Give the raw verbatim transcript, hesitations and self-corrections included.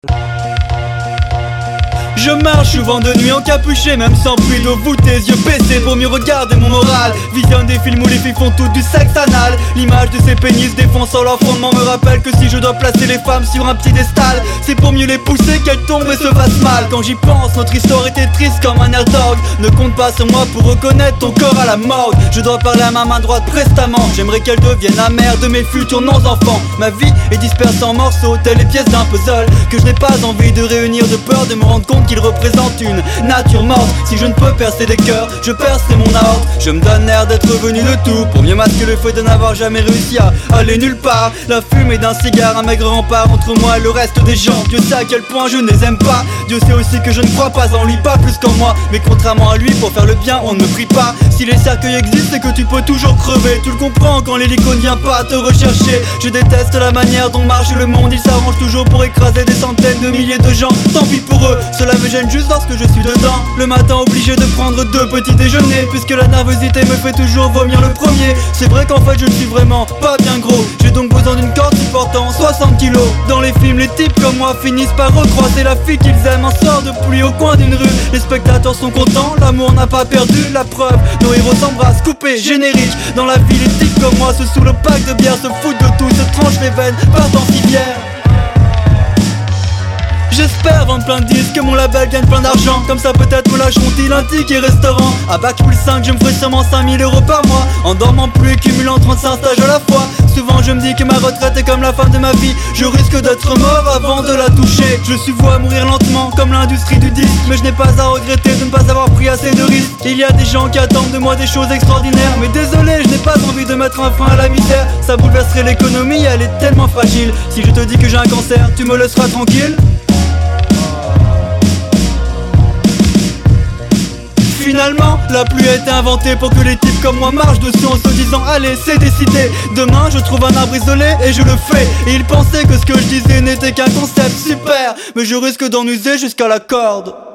Je marche souvent de nuit encapuché, même sans pluie d'eau voûtée, yeux baissés pour mieux regarder mon moral. Visionne des films où les filles font toutes du sexe anal. L'image de ces pénis défonçant leur fondement me rappelle que si je dois placer les femmes sur un piédestal, c'est pour mieux les pousser qu'elles tombent et se fassent mal. Quand j'y pense, notre histoire était triste comme un air dog. Ne compte pas sur moi pour reconnaître ton corps à la mode. Je dois parler à ma main droite prestamment. J'aimerais qu'elle devienne la mère de mes futurs non-enfants. Ma vie est dispersée en morceaux, telles les pièces d'un puzzle que je n'ai pas envie de réunir, de peur de me rendre compte qu'il représente une nature morte. Si je ne peux percer des cœurs, je percerai mon aorte. Je me donne l'air d'être revenu de tout pour mieux masquer le fait de n'avoir jamais réussi à aller nulle part. La fumée d'un cigare, un maigre rempart entre moi et le reste des gens. Dieu sait à quel point je ne les aime pas. Dieu sait aussi que je ne crois pas en lui, pas plus qu'en moi. Mais contrairement à lui, pour faire le bien, on ne me prie pas. Si les cercueils existent, c'est que tu peux toujours crever. Tu le comprends quand l'hélico ne vient pas te rechercher. Je déteste la manière dont marche le monde. Il s'arrange toujours pour écraser des centaines de milliers de gens. Tant pis pour eux, cela me gêne juste lorsque je suis dedans. Le matin obligé de prendre deux petits déjeuners, puisque la nervosité me fait toujours vomir le premier. C'est vrai qu'en fait je ne suis vraiment pas bien gros. J'ai donc besoin d'une corde supportant soixante kilos. Dans les films, les types comme moi finissent par recroiser la fille qu'ils aiment. Un sort de pluie au coin d'une rue. Les spectateurs sont contents, l'amour n'a pas perdu. La preuve, nos héros s'embrassent, coupés, générique. Dans la vie, les types comme moi se sous le pack de bière, se foutent de tout, se tranchent les veines, partent en civière. J'espère vendre plein de disques, que mon label gagne plein d'argent. Comme ça peut-être me lâcheront-ils un ticket restaurant. À bac plus cinq, je me ferai sûrement cinq mille euros par mois. En dormant plus et cumulant trente-cinq stages à la fois. Souvent je me dis que ma retraite est comme la fin de ma vie. Je risque d'être mort avant de la toucher. Je suis voué à mourir lentement comme l'industrie du disque. Mais je n'ai pas à regretter de ne pas avoir pris assez de risques. Il y a des gens qui attendent de moi des choses extraordinaires. Mais désolé, je n'ai pas envie de mettre un frein à la misère. Ça bouleverserait l'économie, elle est tellement fragile. Si je te dis que j'ai un cancer, tu me laisseras tranquille? Finalement, la pluie a été inventée pour que les types comme moi marchent dessus en se disant allez, c'est décidé. Demain, je trouve un arbre isolé et je le fais. Et ils pensaient que ce que je disais n'était qu'un concept super, mais je risque d'en user jusqu'à la corde.